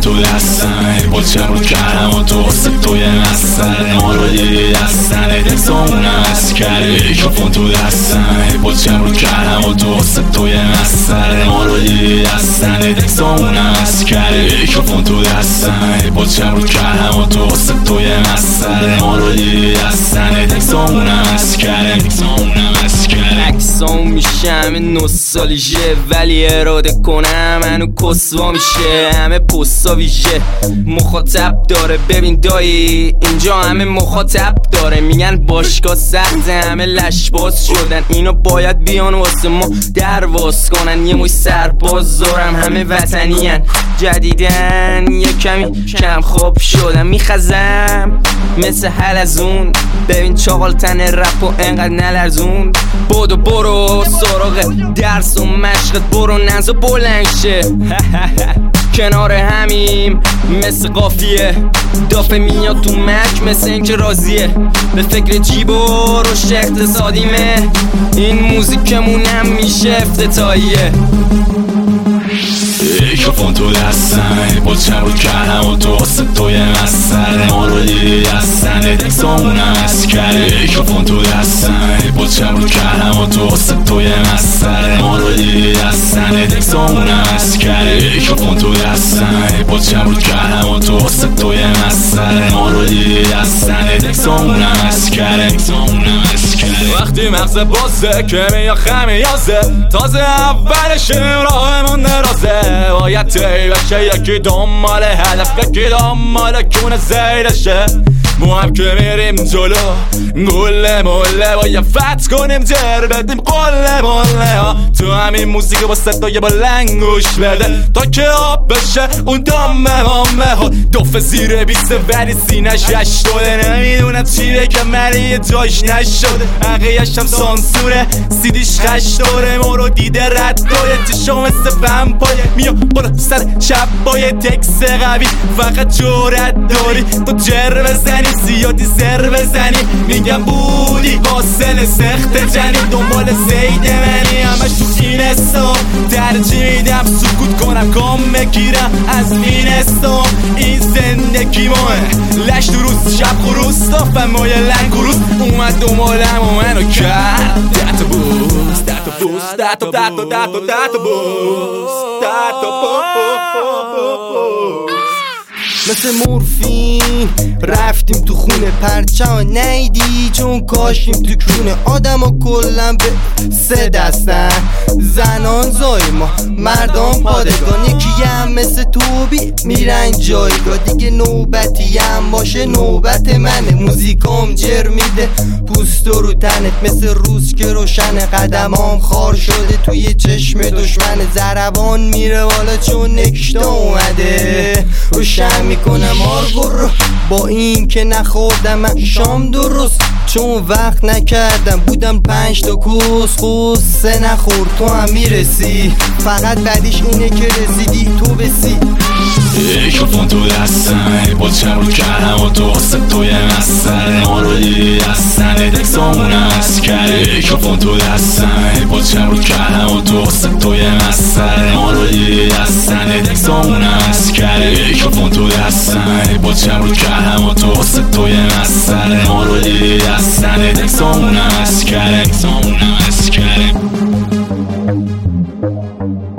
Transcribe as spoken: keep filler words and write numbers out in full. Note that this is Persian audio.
تو دستم بچه رو کردم و تو واسه توی مسئله ما رو دیدی دستن دکسامونم از کرده میکروفون تو دستم بچه رو کردم و تو واسه توی مسئله ما رو دیدی دستن دکسامونم از کرده میکروفون تو دستم بچه رو کردم و تو واسه توی مسئله ما رو دیدی دستن دکسامونم از کرده دکسامونم از کرده اکسام میشه همه نوستالژه ولی اراده کنم منو کسوا میشه همه پستا ویژه مخاطب داره. ببین دایی اینجا همه مخاطب داره میگن باشگاه سخته همه لشباز شدن اینا باید بیان واسه ما درواز کنن یه موی سرباز دارم همه وطنین جدیدن یه کمی کم خواب شدم میخزم مثل حلزون ببین چاقال تن رپ و انقدر نلرزون بودو برو سراغ درس و مشقت برو نزا بلند شه کنار همیم مثل قافیه دافه میاد تو مک مثل اینکه راضیه به فکر جیب و رشد اقتصادیمه این موزیکمونم میشه افتتاحیه میکروفون تو دستم بچه رو کردم و تو واسه توی مسئله ما رو دیدی دستن دکسامونم از کرده میکروفون تو دستم بچه رو کردم و تو واسه توی مسئله ما رو دیدی دستن دکسامونم از کرده میکروفون تو دستم بچه رو کردم و تو واسه توی مسئله ما رو دیدی دستن دکسامونم از کرده دکسامونم از کرده وقتی مغز بازه که میاد خمیازه تازه اولشیم راهمون درازه باید طی بشه یکی دنبال هدف یکی دنبال کونه زیرشه ما هم که میریم جلو گله مله باید فتح کنیم جر بدیم قله مله ها تو همین موزیک با صدای بلند گوش بده تا که آب بشه اون دامه مامه ها دوفه زیر بیسته ولی سینش هشتاده نمیدونم چی بگم ولی یه جایش نشده حقیقش هم سانسوره سیدیش خشتاره ما رو دیده رد داره چشم مثل ومپایه میا بالا سر شب با یه تکس قوی فقط جورت داری تو جر بزنی زیادی سر بزنی میگم بودی واسل سخت جنی دنبال زید منی همش تو این استام ترجیح میدم سکوت کنم کام بگیرم از این استام این زندگی ماه لش دو روز شب خروس دافم مایه لنگ روز اومد دنبالم و منو کرد دت بوز دت بوز دت دت دت دت بوز دت بوز مثل مورفین رفتیم تو خونه پرچم نیدی چون کاشیم تو کونه آدم ها کلن به سه دستن زنان زای ما مردان پادگان یکی هم مثل توبی میرن جایگاه دیگه نوبتی هم باشه نوبت منه موزیکام جر میده پوست رو تنت مثل روز که روشن قدمام خار شده توی چشم دشمن زربان میره بالا چون نکشتا اومده روشن میکنم آرگو با این که نخوردم من شام درست چون وقت نکردم بودم پنج تا کوس خوز سه نخور تو هم میرسی فقط بعدیش اینه که رسیدی تو بسی میکروفون تو دستم بچه رو کردم و تو واسه توی مسئله ما رو دیدی دستن دکسامونم از کرده میکروفون تو دستم بچه رو کردم و تو واسه توی مسئله ما رو دیدی دستن دکسامونم از کرده میکروفون تو دستم بچه رو کردم و تو واسه توی مسئله ما رو دیدی دستن دکسامونم از کرده دکسامونم از کرده